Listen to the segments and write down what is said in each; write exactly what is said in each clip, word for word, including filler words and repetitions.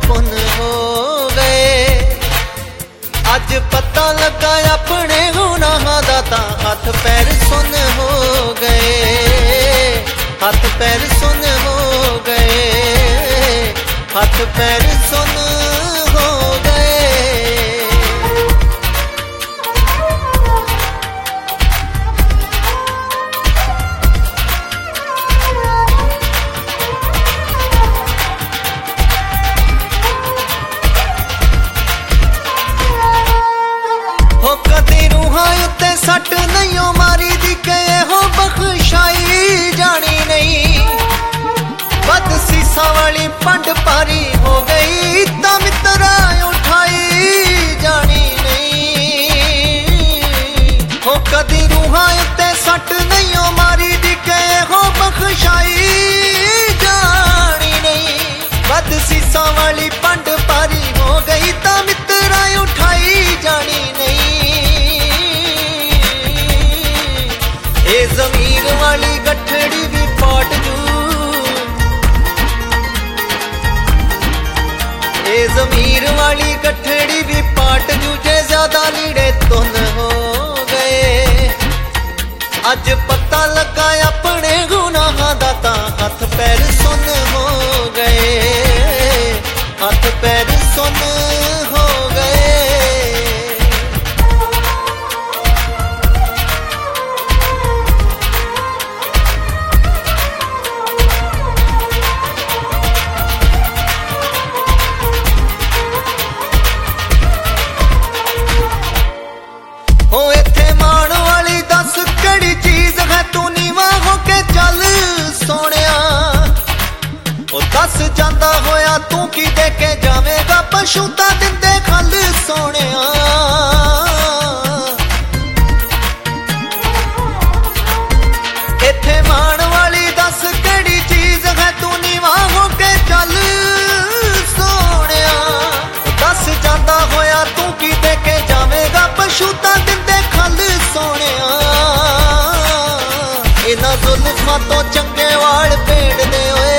पुन हो गए। अज पता लगा अपने गुनाहां दा तां हथ पैर सुन हो गए। हथ पैर सुन हो गए। हथ पैर सुन हो गए। हो कदी रूहां उत्ते सट नहीं मारी दी के हो बख्शाई जानी नहीं। बद सीसा वाली पंड पारी हो गई ता मित्रा उठाई जानी नहीं। हो कदी रूहां उत्ते सट नहीं मारी दी के हो बख्शाई जानी नहीं। बद सीसा वाली पंड पारी हो गई ता मित्रा उठाई जानी नहीं। ए ज़मीर वाली गठड़ी भी पाट जू। ए ज़मीर वाली गठड़ी भी पाट जू जे ज्यादा लीड़े तुन हो गए। अज पता लगा अपने गुनाहां दा तां हथ पैर सुन हो गए। हथ पैर सुन हो गए। हो इत्थे मान वाली दस केड़ी चीज है तू नीवा होके चल सोनिया। ओ दस जांदा होया तू की दे के जावेगा पशु ता दिंदे खल सोनिया। इत्थे मान वाली दस केड़ी चीज है तू नीवा होके चल सोनिया। दस जांदा होया तू की दे के जावेगा पशु ता दिंदे खल सोनिया। इन्हां जुल्फां तो चंगे वाल पेड़ दे ओए।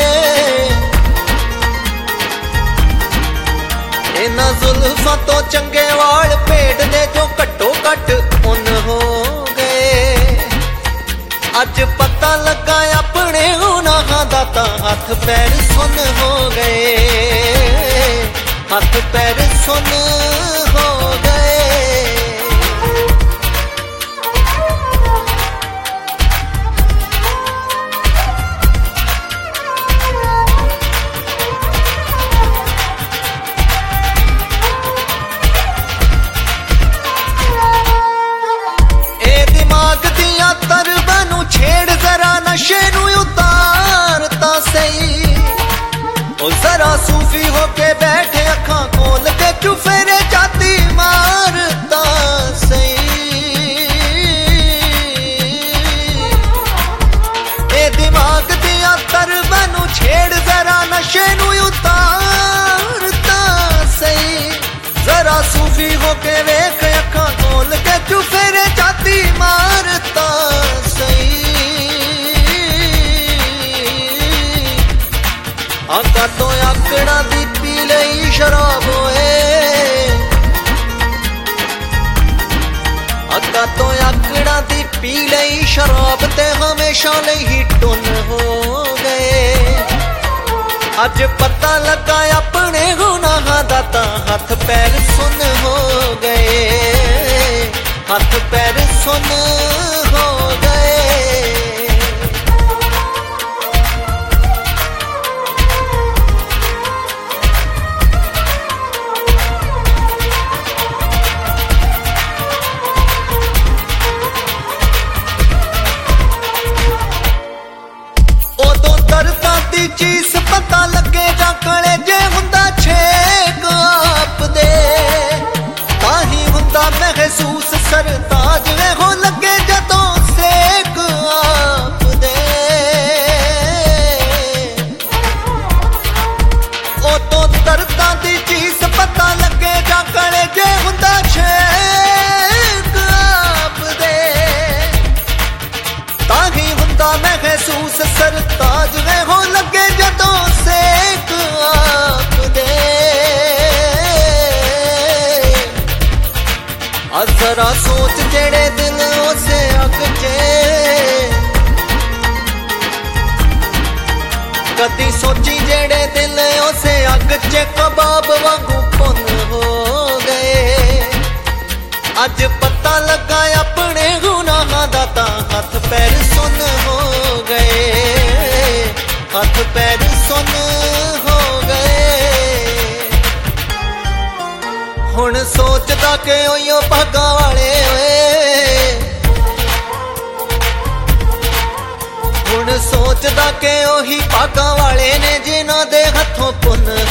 इन्हां जुल्फां तो चंगे वाल पेड़ दे जो घट्टो घट उन हो गए। अज पता लगा अपने गुनाहां दा तां हथ पैर सुन हो गए। हथ पैर सुन हो गए। छेड़ जरा नशे नू उतारता सही। ओ जरा सूफी होके बैठे अखां खोल के चुफेरे जाती मारता सही। ए दिमाग दिया तरबनू छेड़ जरा नशे नू उतारता सही। जरा सूफी होके वेख अखां खोल के चुफेरे जाती मारता सही। आका तो आकड़ा दी पी लई शराब होए। आका तो आकड़ा दी पी लई शराब ते हमेशा लई ही टुन हो गए। अज पता लगा अपने गुनाहां दा तां हथ पैर सुन हो गए। हथ पैर सुन हो गए। चीज पता लगे जा कले जे हुंदा छेक आप दे। ताही हुंदा महसूस सरताज वे हो लगे जदों जरा सोच जेड़े दिल उसे अग चे, कदी सोची जेड़े दिल उसे अग चे कबाब वांगू पुन हो गए। अज पता लगा अपने गुनाहां दा तां हथ पैर सुन हो गए, हथ पैर सुन हो गए। हुण सोचदा कि ओयो भागा वाले ओए, हुण सोचदा कि ओही भागा वाले ने जिन्हां दे हथों पुन